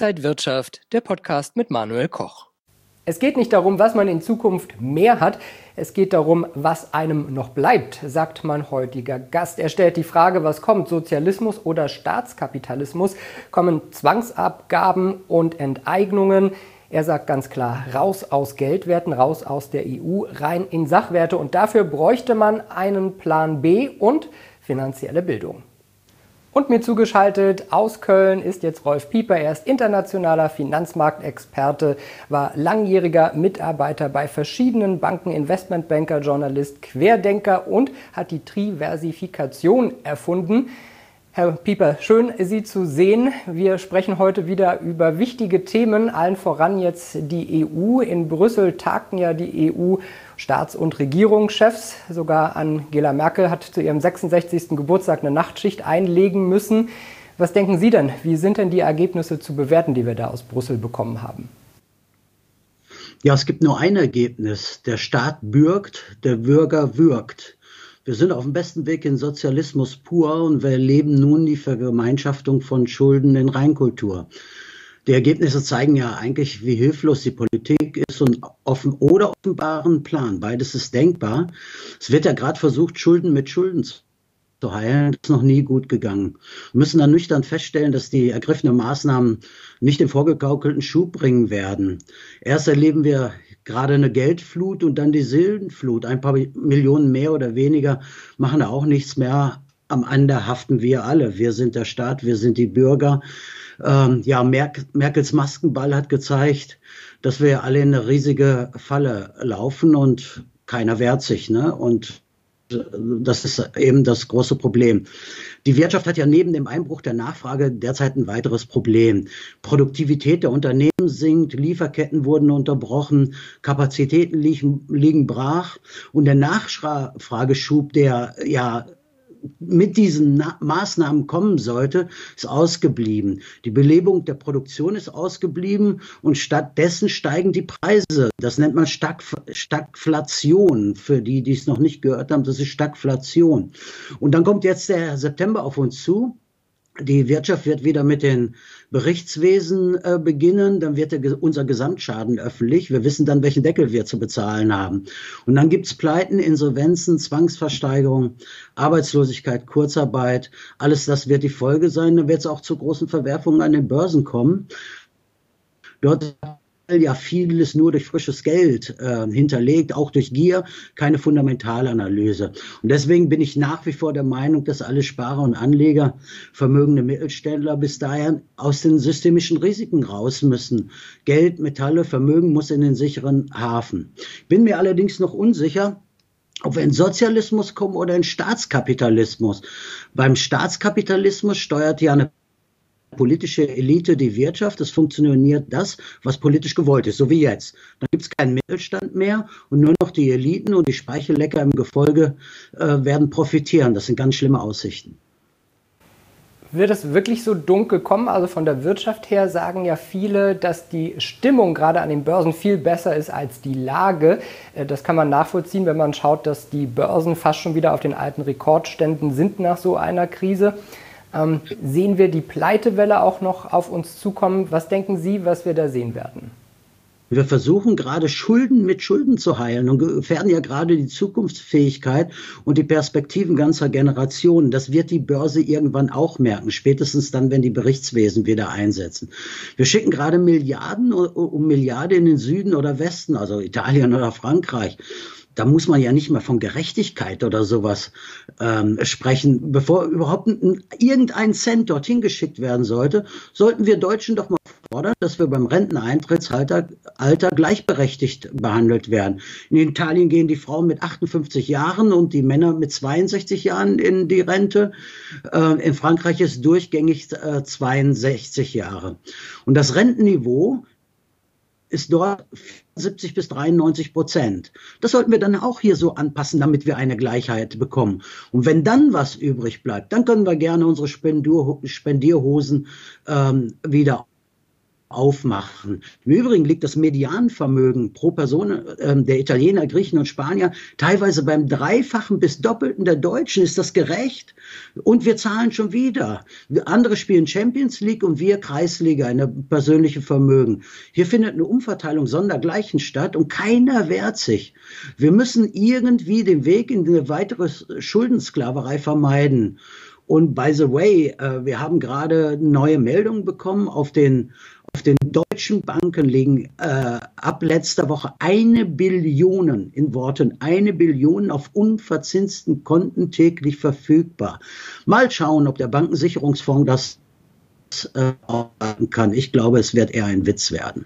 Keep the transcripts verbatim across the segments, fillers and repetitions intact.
Inside Wirtschaft, der Podcast mit Manuel Koch. Es geht nicht darum, was man in Zukunft mehr hat, es geht darum, was einem noch bleibt, sagt mein heutiger Gast. Er stellt die Frage, was kommt, Sozialismus oder Staatskapitalismus? Kommen Zwangsabgaben und Enteignungen? Er sagt ganz klar, raus aus Geldwerten, raus aus der E U, rein in Sachwerte. Und dafür bräuchte man einen Plan B und finanzielle Bildung. Und mir zugeschaltet aus Köln ist jetzt Rolf Pieper. Er ist internationaler Finanzmarktexperte, war langjähriger Mitarbeiter bei verschiedenen Banken, Investmentbanker, Journalist, Querdenker und hat die Triversifikation erfunden. Herr Pieper, schön, Sie zu sehen. Wir sprechen heute wieder über wichtige Themen, allen voran jetzt die E U. In Brüssel tagten ja die E U-Staats- und Regierungschefs. Sogar Angela Merkel hat zu ihrem sechsundsechzigsten Geburtstag eine Nachtschicht einlegen müssen. Was denken Sie denn? Wie sind denn die Ergebnisse zu bewerten, die wir da aus Brüssel bekommen haben? Ja, es gibt nur ein Ergebnis. Der Staat bürgt, der Bürger würgt. Wir sind auf dem besten Weg in Sozialismus pur und wir erleben nun die Vergemeinschaftung von Schulden in Reinkultur. Die Ergebnisse zeigen ja eigentlich, wie hilflos die Politik ist und offen oder offenbaren Plan. Beides ist denkbar. Es wird ja gerade versucht, Schulden mit Schulden zu heilen. Das ist noch nie gut gegangen. Wir müssen dann nüchtern feststellen, dass die ergriffenen Maßnahmen nicht den vorgegaukelten Schub bringen werden. Erst erleben wir gerade eine Geldflut und dann die Silbenflut. Ein paar Millionen mehr oder weniger machen da auch nichts mehr. Am Ende haften wir alle. Wir sind der Staat, wir sind die Bürger. Ähm, ja, Merk- Merkels Maskenball hat gezeigt, dass wir alle in eine riesige Falle laufen und keiner wehrt sich, ne? Und das ist eben das große Problem. Die Wirtschaft hat ja neben dem Einbruch der Nachfrage derzeit ein weiteres Problem. Produktivität der Unternehmen sinkt, Lieferketten wurden unterbrochen, Kapazitäten liegen, liegen brach und der Nachfrageschub, der ja mit diesen Na- Maßnahmen kommen sollte, ist ausgeblieben. Die Belebung der Produktion ist ausgeblieben und stattdessen steigen die Preise. Das nennt man Stagf- Stagflation. Für die, die es noch nicht gehört haben, das ist Stagflation. Und dann kommt jetzt der September auf uns zu. Die Wirtschaft wird wieder mit den Berichtswesen äh, beginnen, dann wird der, unser Gesamtschaden öffentlich. Wir wissen dann, welchen Deckel wir zu bezahlen haben. Und dann gibt's Pleiten, Insolvenzen, Zwangsversteigerung, Arbeitslosigkeit, Kurzarbeit. Alles das wird die Folge sein. Dann wird es auch zu großen Verwerfungen an den Börsen kommen. Dort ja vieles nur durch frisches Geld äh, hinterlegt, auch durch Gier, keine Fundamentalanalyse. Und deswegen bin ich nach wie vor der Meinung, dass alle Sparer und Anleger, vermögende Mittelständler bis dahin aus den systemischen Risiken raus müssen. Geld, Metalle, Vermögen muss in den sicheren Hafen. Bin mir allerdings noch unsicher, ob wir in Sozialismus kommen oder in Staatskapitalismus. Beim Staatskapitalismus steuert ja eine politische Elite die Wirtschaft, es funktioniert das, was politisch gewollt ist, so wie jetzt. Dann gibt es keinen Mittelstand mehr und nur noch die Eliten und die Speichellecker im Gefolge äh, werden profitieren. Das sind ganz schlimme Aussichten. Wird es wirklich so dunkel kommen? Also von der Wirtschaft her sagen ja viele, dass die Stimmung gerade an den Börsen viel besser ist als die Lage. Das kann man nachvollziehen, wenn man schaut, dass die Börsen fast schon wieder auf den alten Rekordständen sind nach so einer Krise. Ähm, sehen wir die Pleitewelle auch noch auf uns zukommen? Was denken Sie, was wir da sehen werden? Wir versuchen gerade Schulden mit Schulden zu heilen und gefährden ja gerade die Zukunftsfähigkeit und die Perspektiven ganzer Generationen. Das wird die Börse irgendwann auch merken, spätestens dann, wenn die Berichtswesen wieder einsetzen. Wir schicken gerade Milliarden um Milliarden in den Süden oder Westen, also Italien oder Frankreich. Da muss man ja nicht mehr von Gerechtigkeit oder sowas ähm, sprechen. Bevor überhaupt ein, irgendein Cent dorthin geschickt werden sollte, sollten wir Deutschen doch mal fordern, dass wir beim Renteneintrittsalter Alter gleichberechtigt behandelt werden. In Italien gehen die Frauen mit achtundfünfzig Jahren und die Männer mit zweiundsechzig Jahren in die Rente. Äh, in Frankreich ist durchgängig äh, zweiundsechzig Jahre. Und das Rentenniveau ist dort siebzig bis dreiundneunzig Prozent. Das sollten wir dann auch hier so anpassen, damit wir eine Gleichheit bekommen. Und wenn dann was übrig bleibt, dann können wir gerne unsere Spendur- Spendierhosen ähm, wieder aufmachen. Im Übrigen liegt das Medianvermögen pro Person äh, der Italiener, Griechen und Spanier teilweise beim Dreifachen bis Doppelten der Deutschen. Ist das gerecht? Und wir zahlen schon wieder. Andere spielen Champions League und wir Kreisliga, eine persönliche Vermögen. Hier findet eine Umverteilung sondergleichen statt und keiner wehrt sich. Wir müssen irgendwie den Weg in eine weitere Schuldensklaverei vermeiden. Und by the way, äh, wir haben gerade neue Meldungen bekommen. Auf den, auf den deutschen Banken liegen äh, ab letzter Woche eine Billion, in Worten eine Billion auf unverzinsten Konten täglich verfügbar. Mal schauen, ob der Bankensicherungsfonds das äh, aufhalten kann. Ich glaube, es wird eher ein Witz werden.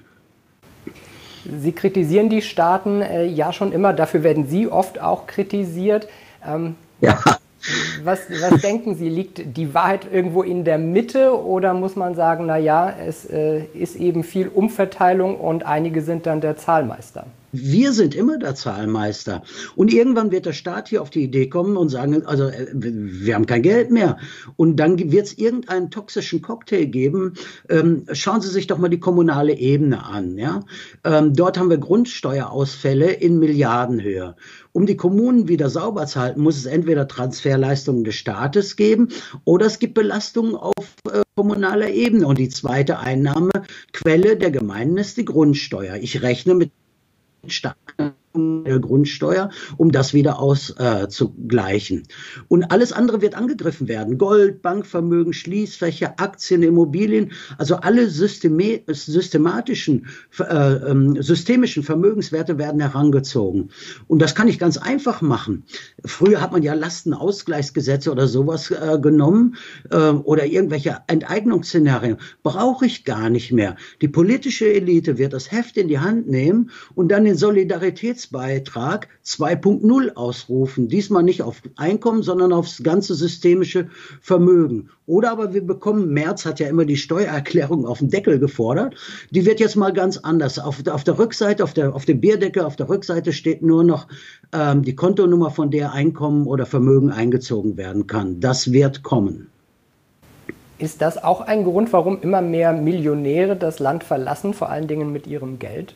Sie kritisieren die Staaten äh, ja schon immer. Dafür werden Sie oft auch kritisiert. Ähm, ja. Was, was denken Sie, liegt die Wahrheit irgendwo in der Mitte oder muss man sagen, na ja, es äh, ist eben viel Umverteilung und einige sind dann der Zahlmeister? Wir sind immer der Zahlmeister. Und irgendwann wird der Staat hier auf die Idee kommen und sagen, also wir haben kein Geld mehr. Und dann wird es irgendeinen toxischen Cocktail geben. Ähm, schauen Sie sich doch mal die kommunale Ebene an. Ja? Ähm, dort haben wir Grundsteuerausfälle in Milliardenhöhe. Um die Kommunen wieder sauber zu halten, muss es entweder Transferleistungen des Staates geben oder es gibt Belastungen auf äh, kommunaler Ebene. Und die zweite Einnahmequelle der Gemeinden ist die Grundsteuer. Ich rechne mit starken Grundsteuer, um das wieder auszugleichen. Äh, und alles andere wird angegriffen werden. Gold, Bankvermögen, Schließfächer, Aktien, Immobilien, also alle systeme systematischen, äh, äh, systemischen Vermögenswerte werden herangezogen. Und das kann ich ganz einfach machen. Früher hat man ja Lastenausgleichsgesetze oder sowas äh, genommen äh, oder irgendwelche Enteignungsszenarien. Brauche ich gar nicht mehr. Die politische Elite wird das Heft in die Hand nehmen und dann den Solidaritäts Beitrag zwei Punkt null ausrufen. Diesmal nicht auf Einkommen, sondern aufs ganze systemische Vermögen. Oder aber wir bekommen, Merz hat ja immer die Steuererklärung auf den Deckel gefordert. Die wird jetzt mal ganz anders. Auf, auf der Rückseite, auf der, auf dem Bierdeckel, auf der Rückseite steht nur noch ähm, die Kontonummer, von der Einkommen oder Vermögen eingezogen werden kann. Das wird kommen. Ist das auch ein Grund, warum immer mehr Millionäre das Land verlassen, vor allen Dingen mit ihrem Geld?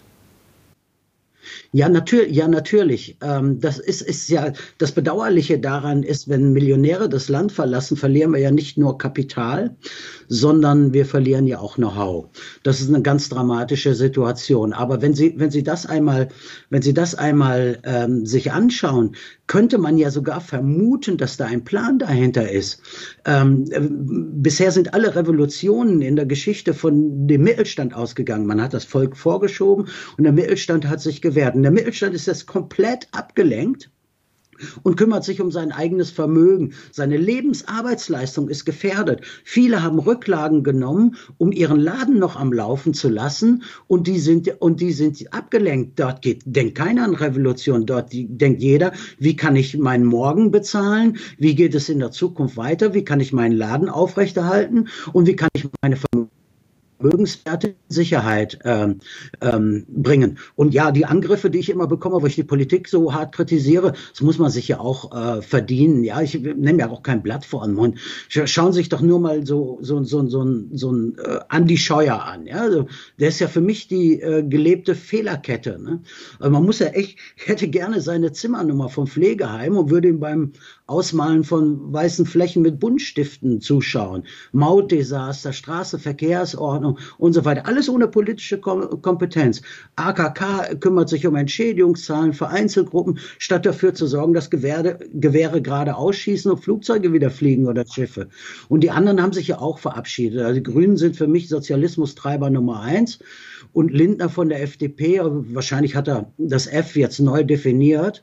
Ja, natürlich, ja, natürlich. Ähm, das ist, ist ja, das Bedauerliche daran ist, wenn Millionäre das Land verlassen, verlieren wir ja nicht nur Kapital, sondern wir verlieren ja auch Know-how. Das ist eine ganz dramatische Situation. Aber wenn Sie, wenn Sie das einmal, wenn Sie das einmal ähm, sich anschauen, könnte man ja sogar vermuten, dass da ein Plan dahinter ist. Ähm, äh, bisher sind alle Revolutionen in der Geschichte von dem Mittelstand ausgegangen. Man hat das Volk vorgeschoben und der Mittelstand hat sich gewehrt. Und der Mittelstand ist jetzt komplett abgelenkt und kümmert sich um sein eigenes Vermögen. Seine Lebensarbeitsleistung ist gefährdet. Viele haben Rücklagen genommen, um ihren Laden noch am Laufen zu lassen, und die sind, und die sind abgelenkt. Dort geht, denkt keiner an Revolution. Dort die, denkt jeder, wie kann ich meinen Morgen bezahlen? Wie geht es in der Zukunft weiter? Wie kann ich meinen Laden aufrechterhalten? Und wie kann ich meine Vermögen Vermögenswerte in Sicherheit ähm, ähm, bringen. Und ja, die Angriffe, die ich immer bekomme, wo ich die Politik so hart kritisiere, das muss man sich ja auch äh, verdienen. Ja, ich nehme ja auch kein Blatt vor den Mund. Schauen Sie sich doch nur mal so so so so ein so ein äh, Andi Scheuer an. Ja, also, der ist ja für mich die äh, gelebte Fehlerkette. Ne? Also man muss ja echt, ich hätte gerne seine Zimmernummer vom Pflegeheim und würde ihm beim Ausmalen von weißen Flächen mit Buntstiften zuschauen. Mautdesaster, Straße, Verkehrsordnung und so weiter. Alles ohne politische Kom Kompetenz. A K K kümmert sich um Entschädigungszahlen für Einzelgruppen, statt dafür zu sorgen, dass Gewehre, Gewehre gerade ausschießen und Flugzeuge wieder fliegen oder Schiffe. Und die anderen haben sich ja auch verabschiedet. Also die Grünen sind für mich Sozialismustreiber Nummer eins und Lindner von der F D P, wahrscheinlich hat er das F jetzt neu definiert.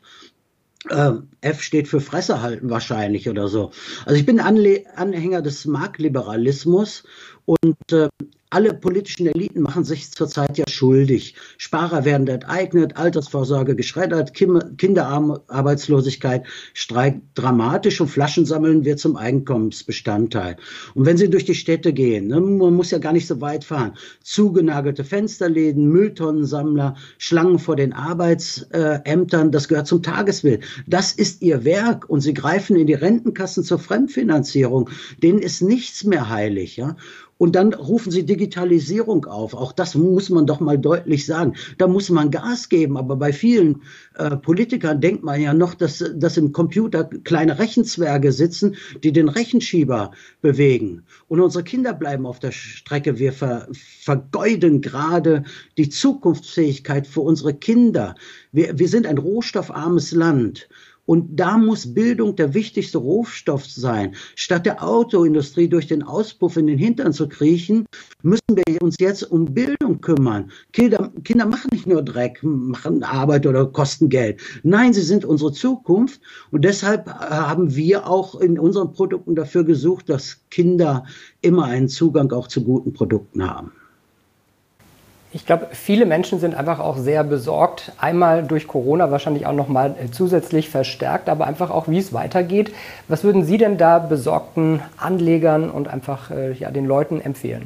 F steht für Fresse halten wahrscheinlich oder so. Also ich bin Anle Anhänger des Marktliberalismus und äh, alle politischen Eliten machen sich zurzeit ja schuldig. Sparer werden enteignet, Altersvorsorge geschreddert, Kim Kinderarbeitslosigkeit steigt dramatisch und Flaschensammeln wird zum Einkommensbestandteil. Und wenn Sie durch die Städte gehen, ne, man muss ja gar nicht so weit fahren, zugenagelte Fensterläden, Mülltonnensammler, Schlangen vor den Arbeitsämtern, das gehört zum Tagesbild. Das ist Ihr Werk und Sie greifen in die Rentenkassen zur Fremdfinanzierung. Denen ist nichts mehr heilig, ja. Und dann rufen sie Digitalisierung auf. Auch das muss man doch mal deutlich sagen. Da muss man Gas geben. Aber bei vielen äh, Politikern denkt man ja noch, dass, dass im Computer kleine Rechenzwerge sitzen, die den Rechenschieber bewegen. Und unsere Kinder bleiben auf der Strecke. Wir ver, vergeuden gerade die Zukunftsfähigkeit für unsere Kinder. Wir, wir sind ein rohstoffarmes Land. Und da muss Bildung der wichtigste Rohstoff sein. Statt der Autoindustrie durch den Auspuff in den Hintern zu kriechen, müssen wir uns jetzt um Bildung kümmern. Kinder, Kinder machen nicht nur Dreck, machen Arbeit oder kosten Geld. Nein, sie sind unsere Zukunft. Und deshalb haben wir auch in unseren Produkten dafür gesucht, dass Kinder immer einen Zugang auch zu guten Produkten haben. Ich glaube, viele Menschen sind einfach auch sehr besorgt. Einmal durch Corona wahrscheinlich auch nochmal zusätzlich verstärkt, aber einfach auch, wie es weitergeht. Was würden Sie denn da besorgten Anlegern und einfach äh, ja, den Leuten empfehlen?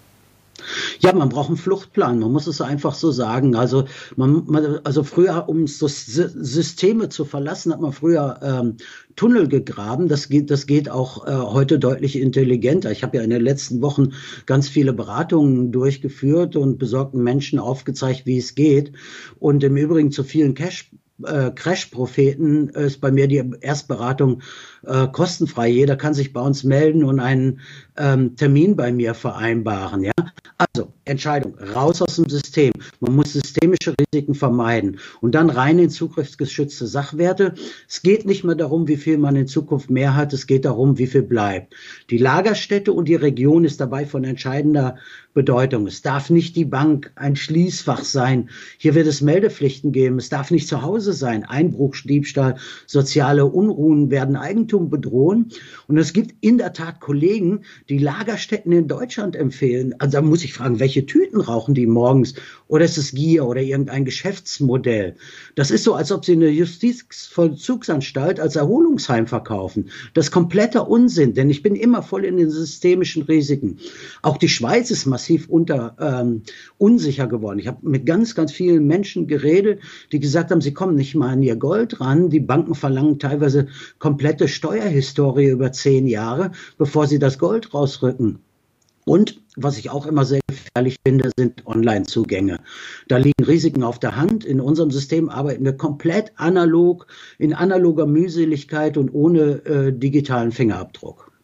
Ja, man braucht einen Fluchtplan, man muss es einfach so sagen. Also, man, man, also früher, um so Systeme zu verlassen, hat man früher ähm, Tunnel gegraben. Das geht, das geht auch äh, heute deutlich intelligenter. Ich habe ja in den letzten Wochen ganz viele Beratungen durchgeführt und besorgten Menschen aufgezeigt, wie es geht. Und im Übrigen zu vielen Cash Äh, Crash-Propheten ist bei mir die Erstberatung äh, kostenfrei. Jeder kann sich bei uns melden und einen ähm, Termin bei mir vereinbaren. Ja? Also Entscheidung, raus aus dem System. Man muss systemische Risiken vermeiden und dann rein in zugriffsgeschützte Sachwerte. Es geht nicht mehr darum, wie viel man in Zukunft mehr hat. Es geht darum, wie viel bleibt. Die Lagerstätte und die Region ist dabei von entscheidender Bedeutung. Es darf nicht die Bank ein Schließfach sein. Hier wird es Meldepflichten geben. Es darf nicht zu Hause sein. Einbruch, Diebstahl, soziale Unruhen werden Eigentum bedrohen. Und es gibt in der Tat Kollegen, die Lagerstätten in Deutschland empfehlen. Also da muss ich fragen, welche Tüten rauchen die morgens? Oder ist es Gier oder irgendein Geschäftsmodell? Das ist so, als ob sie eine Justizvollzugsanstalt als Erholungsheim verkaufen. Das ist kompletter Unsinn, denn ich bin immer voll in den systemischen Risiken. Auch die Schweiz ist massiv unter ähm, unsicher geworden. Ich habe mit ganz, ganz vielen Menschen geredet, die gesagt haben, sie kommen nicht mal an ihr Gold ran. Die Banken verlangen teilweise komplette Steuerhistorie über zehn Jahre, bevor sie das Gold rausrücken. Und was ich auch immer sehr gefährlich finde, sind Online-Zugänge. Da liegen Risiken auf der Hand. In unserem System arbeiten wir komplett analog, in analoger Mühseligkeit und ohne äh, digitalen Fingerabdruck.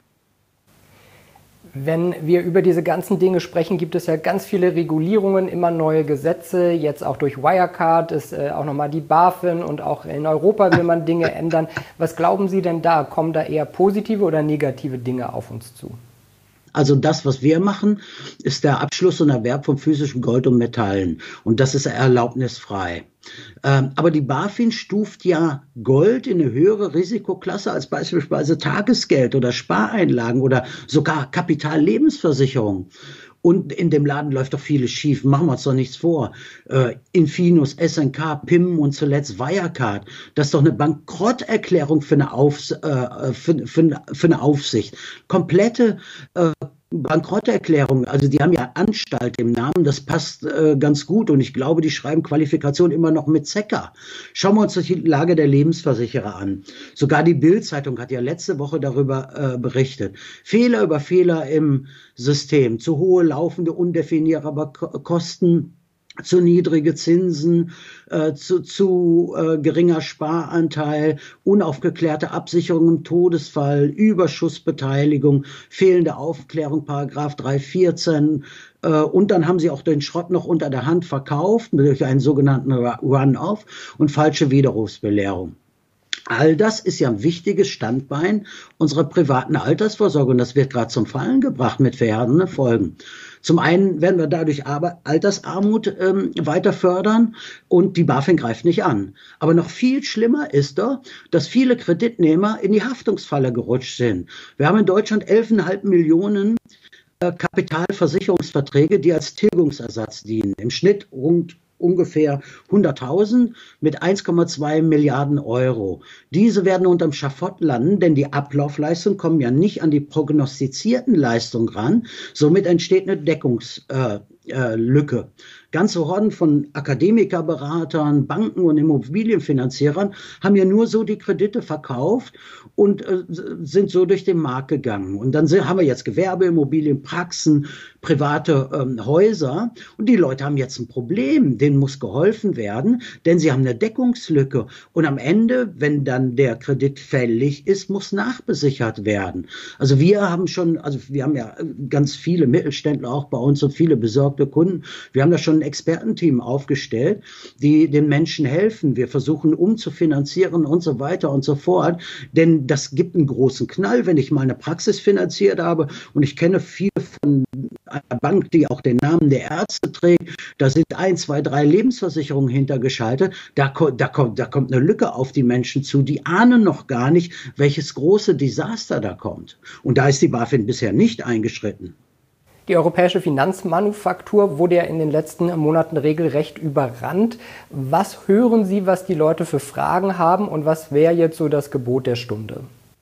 Wenn wir über diese ganzen Dinge sprechen, gibt es ja ganz viele Regulierungen, immer neue Gesetze. Jetzt auch durch Wirecard ist äh, auch nochmal die BaFin und auch in Europa will man Dinge ändern. Was glauben Sie denn da? Kommen da eher positive oder negative Dinge auf uns zu? Also das, was wir machen, ist der Abschluss und Erwerb von physischem Gold und Metallen. Und das ist erlaubnisfrei. Ähm, aber die BaFin stuft ja Gold in eine höhere Risikoklasse als beispielsweise Tagesgeld oder Spareinlagen oder sogar Kapitallebensversicherung. Und in dem Laden läuft doch vieles schief. Machen wir uns doch nichts vor. Äh, Infinus, S N K, P I M und zuletzt Wirecard. Das ist doch eine Bankrotterklärung für eine, Aufs äh, für, für, für eine Aufsicht. Komplette äh, Bankrotterklärung. Also die haben ja Anstalt im Namen. Das passt äh, ganz gut. Und ich glaube, die schreiben Qualifikation immer noch mit Zecker. Schauen wir uns die Lage der Lebensversicherer an. Sogar die Bild-Zeitung hat ja letzte Woche darüber äh, berichtet. Fehler über Fehler im System. Zu hohe laufende, undefinierbare Kosten, zu niedrige Zinsen, äh, zu, zu äh, geringer Sparanteil, unaufgeklärte Absicherung im Todesfall, Überschussbeteiligung, fehlende Aufklärung, Paragraph dreihundertvierzehn. Äh, und dann haben sie auch den Schrott noch unter der Hand verkauft, durch einen sogenannten Run-Off und falsche Widerrufsbelehrung. All das ist ja ein wichtiges Standbein unserer privaten Altersvorsorge und das wird gerade zum Fallen gebracht mit verheerenden Folgen. Zum einen werden wir dadurch aber Altersarmut ähm, weiter fördern und die BaFin greift nicht an. Aber noch viel schlimmer ist doch, dass viele Kreditnehmer in die Haftungsfalle gerutscht sind. Wir haben in Deutschland elf Komma fünf Millionen äh, Kapitalversicherungsverträge, die als Tilgungsersatz dienen. Im Schnitt rund ungefähr hunderttausend mit eins Komma zwei Milliarden Euro. Diese werden unterm Schafott landen, denn die Ablaufleistungen kommen ja nicht an die prognostizierten Leistungen ran. Somit entsteht eine Deckungslücke. Äh, äh, Ganze Horden von Akademikerberatern, Banken und Immobilienfinanzierern haben ja nur so die Kredite verkauft und äh, sind so durch den Markt gegangen. Und dann sind, haben wir jetzt Gewerbeimmobilien, Praxen, private ähm, Häuser und die Leute haben jetzt ein Problem, denen muss geholfen werden, denn sie haben eine Deckungslücke und am Ende, wenn dann der Kredit fällig ist, muss nachbesichert werden. Also wir haben schon, also wir haben ja ganz viele Mittelständler auch bei uns und viele besorgte Kunden. Wir haben da schon ein Expertenteam aufgestellt, die den Menschen helfen. Wir versuchen umzufinanzieren und so weiter und so fort, denn das gibt einen großen Knall, wenn ich mal eine Praxis finanziert habe und ich kenne viele von einer Bank, die auch den Namen der Ärzte trägt, da sind ein, zwei, drei Lebensversicherungen hintergeschaltet, da, da, kommt, da kommt eine Lücke auf die Menschen zu, die ahnen noch gar nicht, welches große Desaster da kommt. Und da ist die BaFin bisher nicht eingeschritten. Die europäische Finanzmanufaktur wurde ja in den letzten Monaten regelrecht überrannt. Was hören Sie, was die Leute für Fragen haben und was wäre jetzt so das Gebot der Stunde?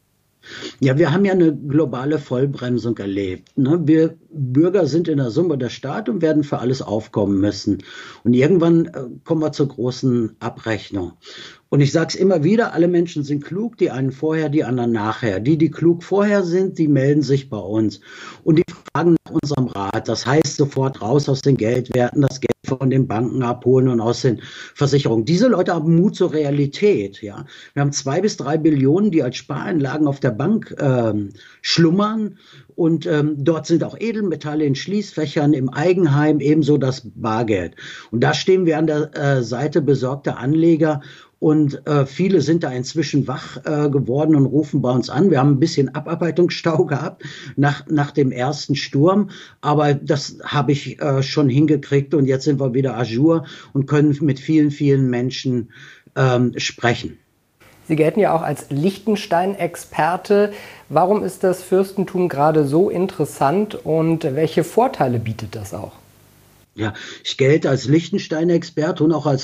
Ja, wir haben ja eine globale Vollbremsung erlebt. Ne? Wir Bürger sind in der Summe der Staat und werden für alles aufkommen müssen. Und irgendwann äh, kommen wir zur großen Abrechnung. Und ich sage es immer wieder, alle Menschen sind klug, die einen vorher, die anderen nachher. Die, die klug vorher sind, die melden sich bei uns. Und die fragen nach unserem Rat. Das heißt, sofort raus aus den Geldwerten, das Geld von den Banken abholen und aus den Versicherungen. Diese Leute haben Mut zur Realität. Ja, wir haben zwei bis drei Billionen, die als Spareinlagen auf der Bank ähm, schlummern. Und ähm, dort sind auch Edelmetalle in Schließfächern, im Eigenheim, ebenso das Bargeld. Und da stehen wir an der äh, Seite besorgter Anleger. Und äh, viele sind da inzwischen wach äh, geworden und rufen bei uns an. Wir haben ein bisschen Abarbeitungsstau gehabt nach, nach dem ersten Sturm. Aber das habe ich äh, schon hingekriegt. Und jetzt sind wir wieder à jour und können mit vielen, vielen Menschen ähm, sprechen. Sie gelten ja auch als Liechtenstein-Experte. Warum ist das Fürstentum gerade so interessant und welche Vorteile bietet das auch? Ja, ich gelte als Liechtenstein-Experte und auch als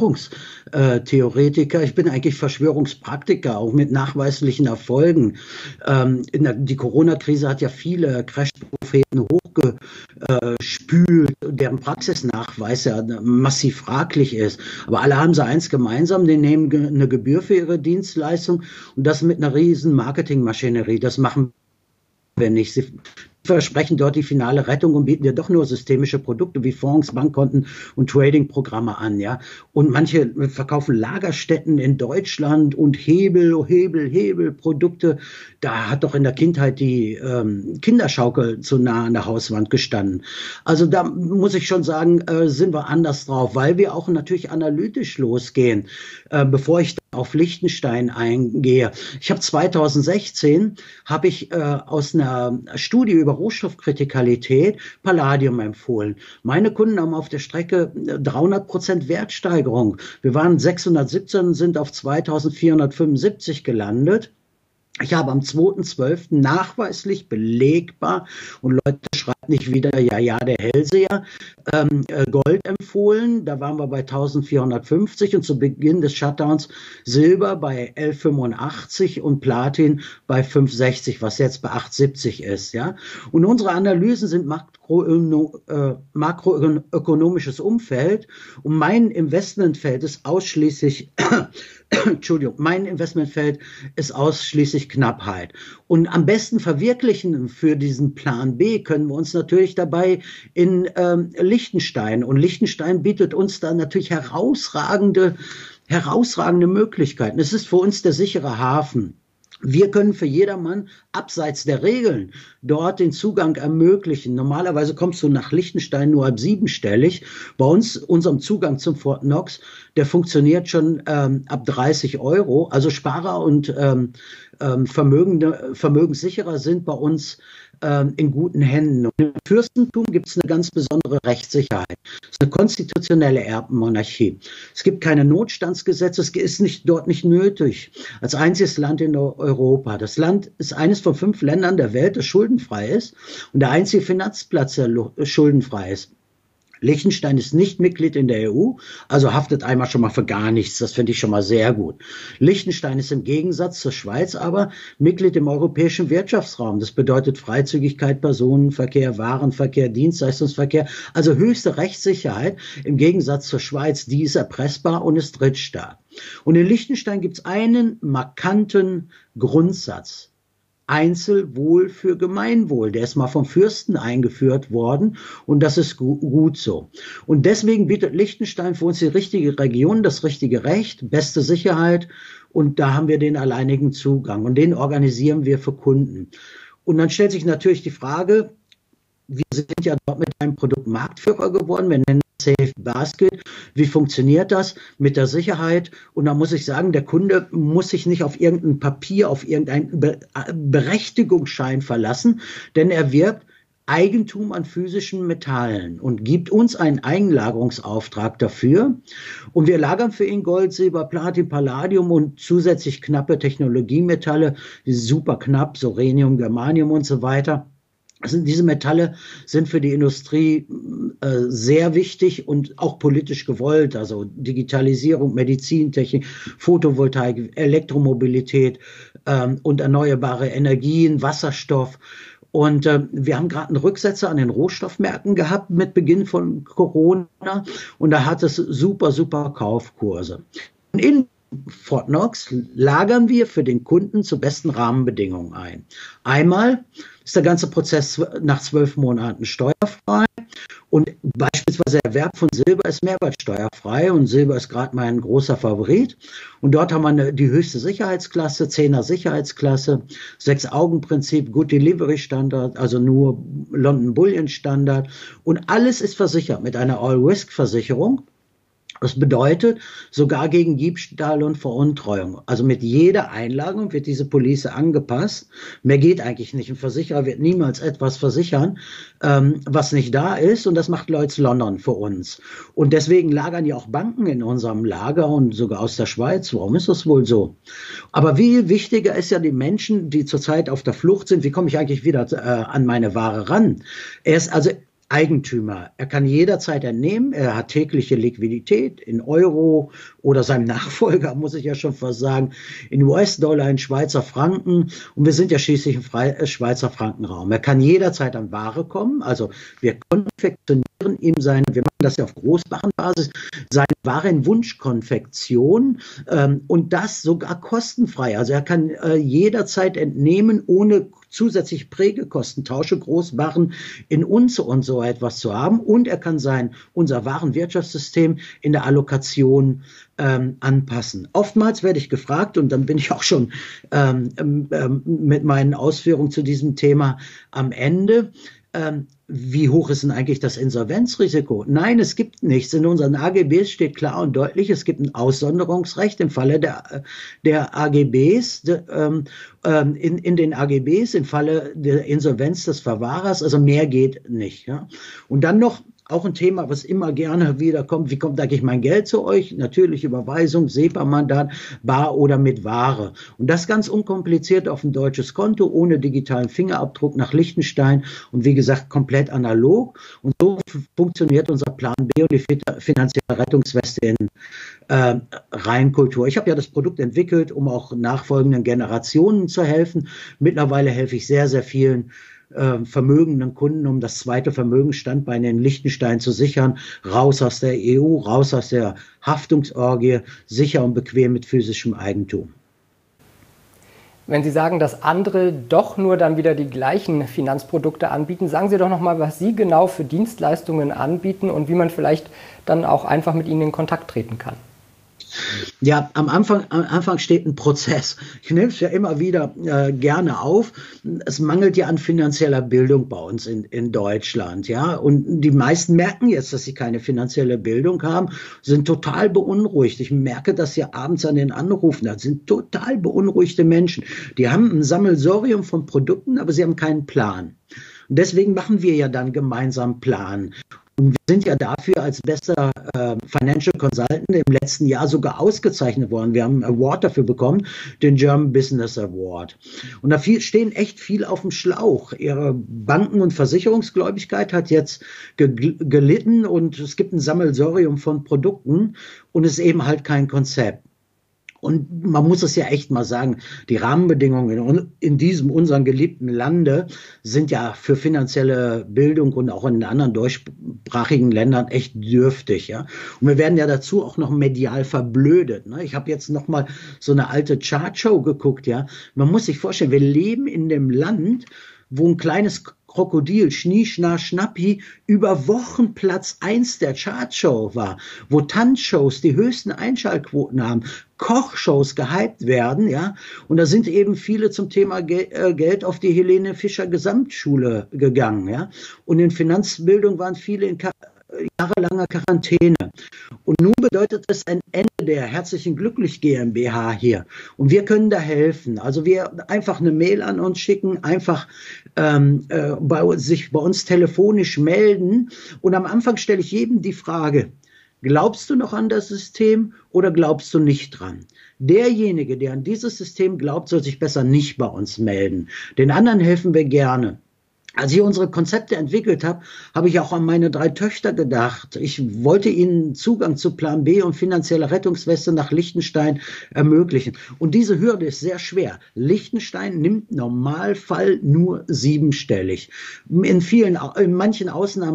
Verschwörungstheoretiker. Ich bin eigentlich Verschwörungspraktiker, auch mit nachweislichen Erfolgen. Ähm, in der, die Corona-Krise hat ja viele Crash-Propheten hochgespült, deren Praxisnachweis ja massiv fraglich ist. Aber alle haben sie eins gemeinsam, die nehmen eine Gebühr für ihre Dienstleistung und das mit einer riesen Marketingmaschinerie. Das machen wir nicht. Sie versprechen dort die finale Rettung und bieten dir doch nur systemische Produkte wie Fonds, Bankkonten und Trading-Programme an, ja. Und manche verkaufen Lagerstätten in Deutschland und Hebel, Hebel, Hebel, Produkte. Da hat doch in der Kindheit die ähm, Kinderschaukel zu nah an der Hauswand gestanden. Also da muss ich schon sagen, äh, sind wir anders drauf, weil wir auch natürlich analytisch losgehen, äh, bevor ich auf Liechtenstein eingehe. Ich habe zweitausendsechzehn habe ich äh, aus einer Studie über Rohstoffkritikalität Palladium empfohlen. Meine Kunden haben auf der Strecke dreihundert Prozent Wertsteigerung. Wir waren sechshundertsiebzehn und sind auf zweitausendvierhundertfünfundsiebzig gelandet. Ich habe am zweiten zwölften nachweislich belegbar, und Leute schreiben nicht wieder, ja, ja, der Hellseher, ähm, Gold empfohlen, da waren wir bei eintausendvierhundertfünfzig und zu Beginn des Shutdowns Silber bei elf Komma fünfundachtzig und Platin bei fünf Komma sechzig, was jetzt bei acht Komma siebzig ist, ja. Und unsere Analysen sind makro, äh, makroökonomisches Umfeld und mein Investmentfeld ist ausschließlich Entschuldigung, mein Investmentfeld ist ausschließlich Knappheit. Und am besten verwirklichen für diesen Plan B können wir uns natürlich dabei in ähm, Liechtenstein. Und Liechtenstein bietet uns da natürlich herausragende, herausragende Möglichkeiten. Es ist für uns der sichere Hafen. Wir können für jedermann abseits der Regeln dort den Zugang ermöglichen. Normalerweise kommst du nach Liechtenstein nur ab siebenstellig. Bei uns, unserem Zugang zum Fort Knox, der funktioniert schon ähm, ab dreißig Euro. Also Sparer und ähm, ähm, Vermögende, Vermögenssicherer sind bei uns ähm, in guten Händen. Und im Fürstentum gibt es eine ganz besondere Rechtssicherheit. Es ist eine konstitutionelle Erbenmonarchie. Es gibt keine Notstandsgesetze, es ist nicht, dort nicht nötig. Als einziges Land in Europa. Das Land ist eines von fünf Ländern der Welt, das schuldenfrei ist und der einzige Finanzplatz, der schuldenfrei ist. Liechtenstein ist nicht Mitglied in der E U, also haftet einmal schon mal für gar nichts. Das finde ich schon mal sehr gut. Liechtenstein ist im Gegensatz zur Schweiz aber Mitglied im europäischen Wirtschaftsraum. Das bedeutet Freizügigkeit, Personenverkehr, Warenverkehr, Dienstleistungsverkehr, also höchste Rechtssicherheit im Gegensatz zur Schweiz. Die ist erpressbar und ist Drittstaat. Und in Liechtenstein gibt es einen markanten Grundsatz. Einzelwohl für Gemeinwohl. Der ist mal vom Fürsten eingeführt worden und das ist gu- gut so. Und deswegen bietet Liechtenstein für uns die richtige Region, das richtige Recht, beste Sicherheit und da haben wir den alleinigen Zugang und den organisieren wir für Kunden. Und dann stellt sich natürlich die Frage, wir sind ja dort mit einem Produkt Marktführer geworden, wir nennen Safe Basket. Wie funktioniert das mit der Sicherheit? Und da muss ich sagen, der Kunde muss sich nicht auf irgendein Papier, auf irgendeinen Be- Berechtigungsschein verlassen, denn er wirbt Eigentum an physischen Metallen und gibt uns einen Einlagerungsauftrag dafür. Und wir lagern für ihn Gold, Silber, Platin, Palladium und zusätzlich knappe Technologiemetalle, die super knapp, Sorenium, Germanium und so weiter. Also diese Metalle sind für die Industrie äh, sehr wichtig und auch politisch gewollt, also Digitalisierung, Medizintechnik, Photovoltaik, Elektromobilität ähm, und erneuerbare Energien, Wasserstoff. Und äh, wir haben gerade einen Rücksetzer an den Rohstoffmärkten gehabt mit Beginn von Corona und da hat es super, super Kaufkurse. Und in Fort Knox lagern wir für den Kunden zu besten Rahmenbedingungen ein. Einmal ist der ganze Prozess nach zwölf Monaten steuerfrei und beispielsweise der Erwerb von Silber ist mehrwertsteuerfrei und Silber ist gerade mein großer Favorit. Und dort haben wir eine, die höchste Sicherheitsklasse, zehner Sicherheitsklasse, Sechs-Augen-Prinzip, Good Delivery Standard, also nur London Bullion Standard und alles ist versichert mit einer All-Risk-Versicherung. Das bedeutet, sogar gegen Diebstahl und Veruntreuung. Also mit jeder Einlagerung wird diese Police angepasst. Mehr geht eigentlich nicht. Ein Versicherer wird niemals etwas versichern, ähm, was nicht da ist. Und das macht Lloyd's London für uns. Und deswegen lagern ja auch Banken in unserem Lager und sogar aus der Schweiz. Warum ist das wohl so? Aber viel wichtiger ist ja die Menschen, die zurzeit auf der Flucht sind. Wie komme ich eigentlich wieder äh, an meine Ware ran? Er ist also Eigentümer. Er kann jederzeit entnehmen, er hat tägliche Liquidität in Euro oder seinem Nachfolger, muss ich ja schon fast sagen, in U S-Dollar, in Schweizer Franken und wir sind ja schließlich im Fre- äh, Schweizer Frankenraum. Er kann jederzeit an Ware kommen, also wir konfektionieren ihm seine, wir machen das ja auf Großwarenbasis, seine Ware in Wunschkonfektion ähm, und das sogar kostenfrei. Also er kann äh, jederzeit entnehmen, ohne zusätzlich Prägekosten, Tausche Großwaren in uns und so etwas zu haben. Und er kann sein, unser Warenwirtschaftssystem in der Allokation ähm, anpassen. Oftmals werde ich gefragt, und dann bin ich auch schon ähm, ähm, mit meinen Ausführungen zu diesem Thema am Ende, ähm, wie hoch ist denn eigentlich das Insolvenzrisiko? Nein, es gibt nichts. In unseren A G Bs steht klar und deutlich, es gibt ein Aussonderungsrecht im Falle der, der A G Bs, de, ähm, in, in den A G Bs, im Falle der Insolvenz des Verwahrers. Also mehr geht nicht. Ja? Und dann noch auch ein Thema, was immer gerne wieder kommt. Wie kommt eigentlich mein Geld zu euch? Natürlich Überweisung, SEPA-Mandat, bar oder mit Ware. Und das ganz unkompliziert auf ein deutsches Konto, ohne digitalen Fingerabdruck nach Liechtenstein und wie gesagt komplett analog. Und so funktioniert unser Plan B und die finanzielle Rettungsweste in äh, Rheinkultur. Ich habe ja das Produkt entwickelt, um auch nachfolgenden Generationen zu helfen. Mittlerweile helfe ich sehr, sehr vielen Äh, vermögenden Kunden, um das zweite Vermögensstandbein in Liechtenstein zu sichern, raus aus der E U, raus aus der Haftungsorgie, sicher und bequem mit physischem Eigentum. Wenn Sie sagen, dass andere doch nur dann wieder die gleichen Finanzprodukte anbieten, sagen Sie doch nochmal, was Sie genau für Dienstleistungen anbieten und wie man vielleicht dann auch einfach mit Ihnen in Kontakt treten kann. Ja, am Anfang, am Anfang steht ein Prozess. Ich nehme es ja immer wieder äh, gerne auf. Es mangelt ja an finanzieller Bildung bei uns in, in Deutschland, ja. Und die meisten merken jetzt, dass sie keine finanzielle Bildung haben, sind total beunruhigt. Ich merke das ja abends an den Anrufen. Das sind total beunruhigte Menschen. Die haben ein Sammelsurium von Produkten, aber sie haben keinen Plan. Und deswegen machen wir ja dann gemeinsam Plan. Und wir sind ja dafür als bester äh, Financial Consultant im letzten Jahr sogar ausgezeichnet worden. Wir haben einen Award dafür bekommen, den German Business Award. Und da viel, stehen echt viel auf dem Schlauch. Ihre Banken- und Versicherungsgläubigkeit hat jetzt ge gelitten und es gibt ein Sammelsurium von Produkten und es ist eben halt kein Konzept. Und man muss es ja echt mal sagen, die Rahmenbedingungen in diesem, unserem geliebten Lande sind ja für finanzielle Bildung und auch in anderen deutschsprachigen Ländern echt dürftig. Ja? Und wir werden ja dazu auch noch medial verblödet. Ne? Ich habe jetzt noch mal so eine alte Chartshow geguckt. Ja, man muss sich vorstellen, wir leben in dem Land, wo ein kleines Krokodil, Schnie, Schna, Schnappi, über Wochen Platz eins der Chartshow war, wo Tanzshows die höchsten Einschaltquoten haben, Kochshows gehypt werden, ja, und da sind eben viele zum Thema Ge äh, Geld auf die Helene Fischer Gesamtschule gegangen, ja, und in Finanzbildung waren viele in Ka jahrelanger Quarantäne. Und nun bedeutet es ein Ende der Herzlichen Glücklich GmbH hier. Und wir können da helfen. Also wir einfach eine Mail an uns schicken, einfach ähm, äh, bei, sich bei uns telefonisch melden. Und am Anfang stelle ich jedem die Frage, glaubst du noch an das System oder glaubst du nicht dran? Derjenige, der an dieses System glaubt, soll sich besser nicht bei uns melden. Den anderen helfen wir gerne. Als ich unsere Konzepte entwickelt habe, habe ich auch an meine drei Töchter gedacht. Ich wollte ihnen Zugang zu Plan B und finanzielle Rettungsweste nach Liechtenstein ermöglichen. Und diese Hürde ist sehr schwer. Liechtenstein nimmt im Normalfall nur siebenstellig. In vielen, in manchen Ausnahmen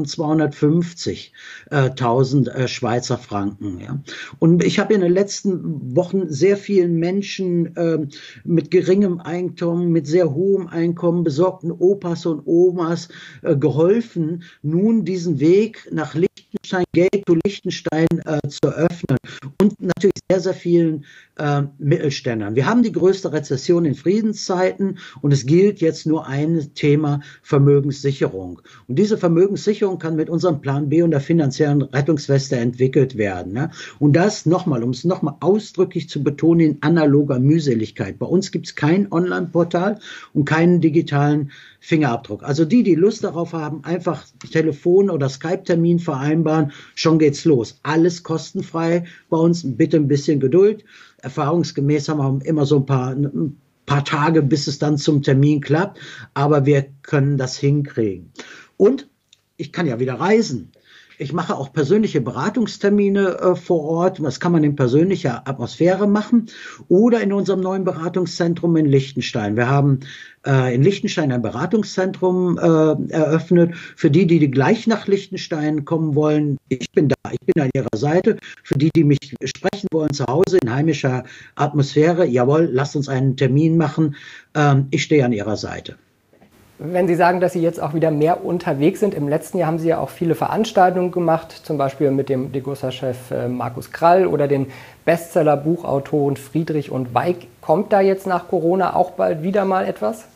zweihundertfünfzigtausend äh, Schweizer Franken. Ja. Und ich habe in den letzten Wochen sehr vielen Menschen äh, mit geringem Einkommen, mit sehr hohem Einkommen, besorgten Opas und Omas, Omas äh, geholfen, nun diesen Weg nach Liechtenstein, Gate to Liechtenstein äh, zu öffnen und natürlich sehr, sehr vielen äh, Mittelständlern. Wir haben die größte Rezession in Friedenszeiten und es gilt jetzt nur ein Thema, Vermögenssicherung. Und diese Vermögenssicherung kann mit unserem Plan B und der finanziellen Rettungsweste entwickelt werden. Ne? Und das nochmal, um es nochmal ausdrücklich zu betonen, in analoger Mühseligkeit. Bei uns gibt es kein Online-Portal und keinen digitalen Fingerabdruck. Also die, die Lust darauf haben, einfach Telefon- oder Skype-Termin vereinbaren, schon geht's los. Alles kostenfrei bei uns, bitte ein bisschen Geduld. Erfahrungsgemäß haben wir immer so ein paar, ein paar Tage, bis es dann zum Termin klappt, aber wir können das hinkriegen. Und ich kann ja wieder reisen. Ich mache auch persönliche Beratungstermine äh, vor Ort. Das kann man in persönlicher Atmosphäre machen oder in unserem neuen Beratungszentrum in Liechtenstein. Wir haben äh, in Liechtenstein ein Beratungszentrum äh, eröffnet. Für die, die gleich nach Liechtenstein kommen wollen, ich bin da, ich bin an ihrer Seite. Für die, die mich sprechen wollen zu Hause in heimischer Atmosphäre, jawohl, lasst uns einen Termin machen. Ähm, ich stehe an ihrer Seite. Wenn Sie sagen, dass Sie jetzt auch wieder mehr unterwegs sind, im letzten Jahr haben Sie ja auch viele Veranstaltungen gemacht, zum Beispiel mit dem Degussa-Chef Markus Krall oder den Bestseller-Buchautoren Friedrich und Weig. Kommt da jetzt nach Corona auch bald wieder mal etwas?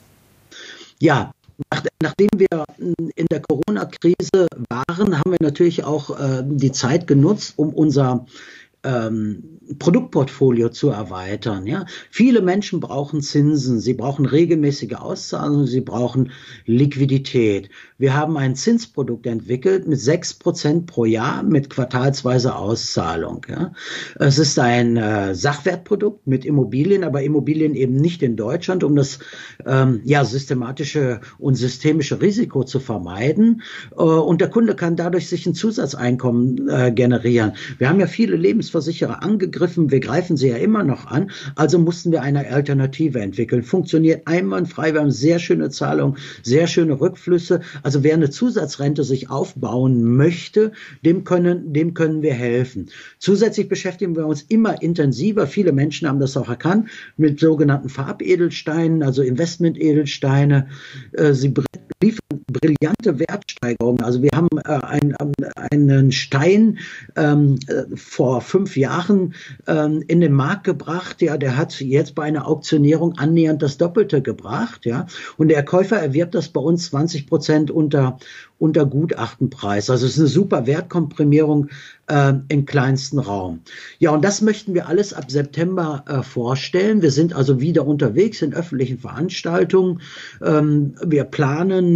Ja, nach, nachdem wir in der Corona-Krise waren, haben wir natürlich auch äh, die Zeit genutzt, um unser Ähm, Produktportfolio zu erweitern. Ja? Viele Menschen brauchen Zinsen, sie brauchen regelmäßige Auszahlungen, sie brauchen Liquidität. Wir haben ein Zinsprodukt entwickelt mit sechs Prozent pro Jahr mit quartalsweise Auszahlung. Ja? Es ist ein äh, Sachwertprodukt mit Immobilien, aber Immobilien eben nicht in Deutschland, um das ähm, ja, systematische und systemische Risiko zu vermeiden. Äh, und der Kunde kann dadurch sich ein Zusatzeinkommen äh, generieren. Wir haben ja viele Lebens Versicherer angegriffen, wir greifen sie ja immer noch an, also mussten wir eine Alternative entwickeln. Funktioniert einwandfrei, wir haben sehr schöne Zahlungen, sehr schöne Rückflüsse, also wer eine Zusatzrente sich aufbauen möchte, dem können, dem können wir helfen. Zusätzlich beschäftigen wir uns immer intensiver, viele Menschen haben das auch erkannt, mit sogenannten Farbedelsteinen, also Investmentedelsteine, äh, sie liefern brillante Wertsteigerungen. Also wir haben äh, ein, einen Stein ähm, vor fünf Jahren ähm, in den Markt gebracht, ja, der hat jetzt bei einer Auktionierung annähernd das Doppelte gebracht, ja, und der Käufer erwirbt das bei uns zwanzig Prozent unter unter Gutachtenpreis. Also es ist eine super Wertkomprimierung äh, im kleinsten Raum. Ja, und das möchten wir alles ab September äh, vorstellen. Wir sind also wieder unterwegs in öffentlichen Veranstaltungen. Ähm, wir planen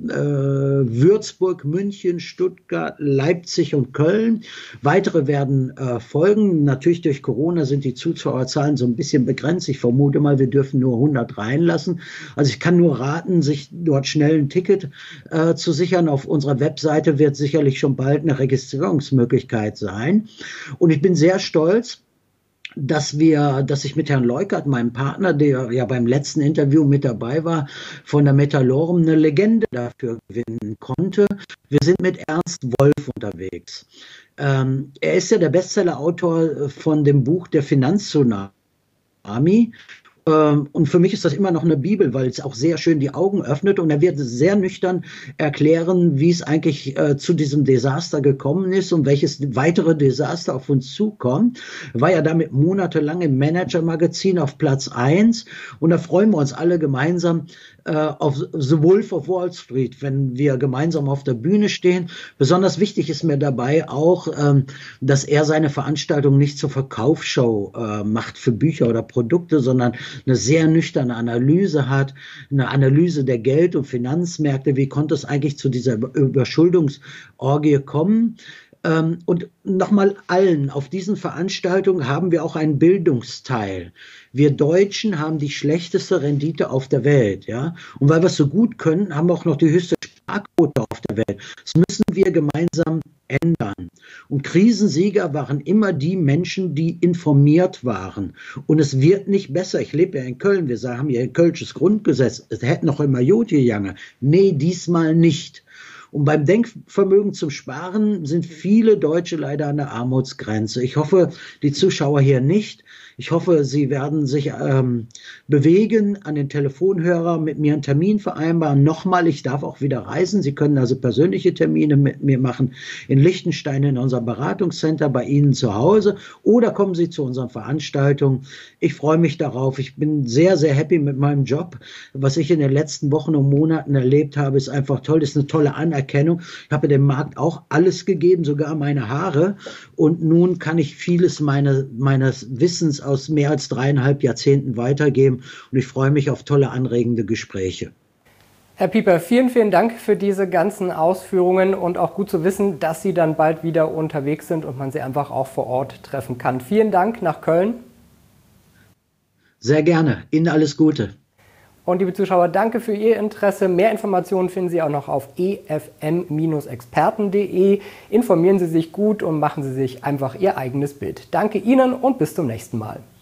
äh, Würzburg, München, Stuttgart, Leipzig und Köln. Weitere werden äh, folgen. Natürlich durch Corona sind die Zuschauerzahlen so ein bisschen begrenzt. Ich vermute mal, wir dürfen nur hundert reinlassen. Also ich kann nur raten, sich dort schnell ein Ticket äh, zu sichern. Auf unserer Webseite wird sicherlich schon bald eine Registrierungsmöglichkeit sein. Und ich bin sehr stolz, dass wir, dass ich mit Herrn Leukert, meinem Partner, der ja beim letzten Interview mit dabei war, von der Metallorum eine Legende dafür gewinnen konnte. Wir sind mit Ernst Wolf unterwegs. Ähm, er ist ja der Bestseller-Autor von dem Buch Der Finanztsunami. Und für mich ist das immer noch eine Bibel, weil es auch sehr schön die Augen öffnet. Und er wird sehr nüchtern erklären, wie es eigentlich äh, zu diesem Desaster gekommen ist und welches weitere Desaster auf uns zukommt. Er war ja damit monatelang im Manager-Magazin auf Platz eins. Und da freuen wir uns alle gemeinsam äh, auf The Wolf of Wall Street, wenn wir gemeinsam auf der Bühne stehen. Besonders wichtig ist mir dabei auch, ähm, dass er seine Veranstaltung nicht zur Verkaufsshow äh, macht für Bücher oder Produkte, sondern eine sehr nüchterne Analyse hat, eine Analyse der Geld- und Finanzmärkte. Wie konnte es eigentlich zu dieser Überschuldungsorgie kommen? Ähm, und nochmal allen, auf diesen Veranstaltungen haben wir auch einen Bildungsteil. Wir Deutschen haben die schlechteste Rendite auf der Welt, ja. Und weil wir es so gut können, haben wir auch noch die höchste Sparquote auf der Welt. Das müssen wir gemeinsam ändern. Und Krisensieger waren immer die Menschen, die informiert waren. Und es wird nicht besser. Ich lebe ja in Köln. Wir haben hier ein kölsches Grundgesetz. Es hätte noch immer gut gegangen. Nee, diesmal nicht. Und beim Denkvermögen zum Sparen sind viele Deutsche leider an der Armutsgrenze. Ich hoffe, die Zuschauer hier nicht. Ich hoffe, Sie werden sich ähm, bewegen, an den Telefonhörer mit mir einen Termin vereinbaren. Nochmal, ich darf auch wieder reisen. Sie können also persönliche Termine mit mir machen in Liechtenstein in unserem Beratungscenter bei Ihnen zu Hause oder kommen Sie zu unseren Veranstaltungen. Ich freue mich darauf. Ich bin sehr, sehr happy mit meinem Job. Was ich in den letzten Wochen und Monaten erlebt habe, ist einfach toll. Das ist eine tolle Anerkennung. Ich habe dem Markt auch alles gegeben, sogar meine Haare. Und nun kann ich vieles meine, meines Wissens aus mehr als dreieinhalb Jahrzehnten weitergeben. Und ich freue mich auf tolle, anregende Gespräche. Herr Pieper, vielen, vielen Dank für diese ganzen Ausführungen und auch gut zu wissen, dass Sie dann bald wieder unterwegs sind und man Sie einfach auch vor Ort treffen kann. Vielen Dank nach Köln. Sehr gerne. Ihnen alles Gute. Und liebe Zuschauer, danke für Ihr Interesse. Mehr Informationen finden Sie auch noch auf e f m Experten punkt de. Informieren Sie sich gut und machen Sie sich einfach Ihr eigenes Bild. Danke Ihnen und bis zum nächsten Mal.